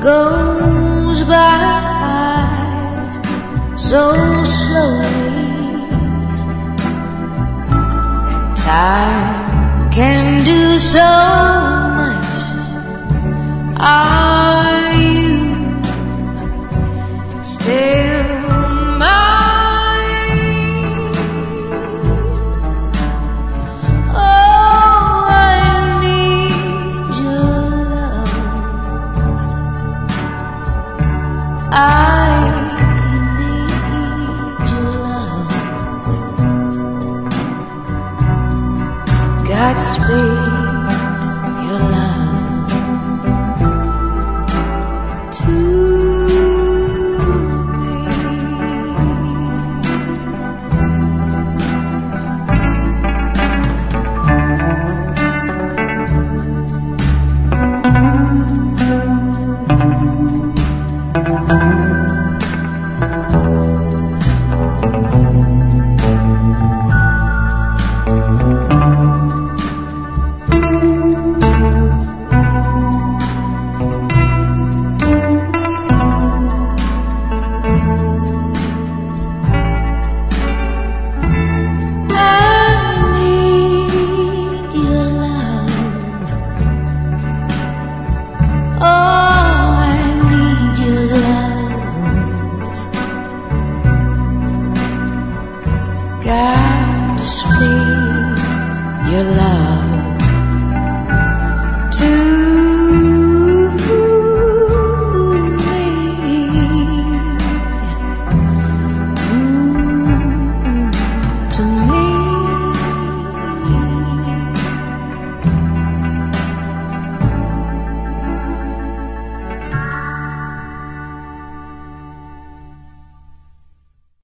goes by so slowly. Time can do so much. Are you still mine? Oh, I need your love. I need your love. Godspeed, your love to me. Godspeed, your love.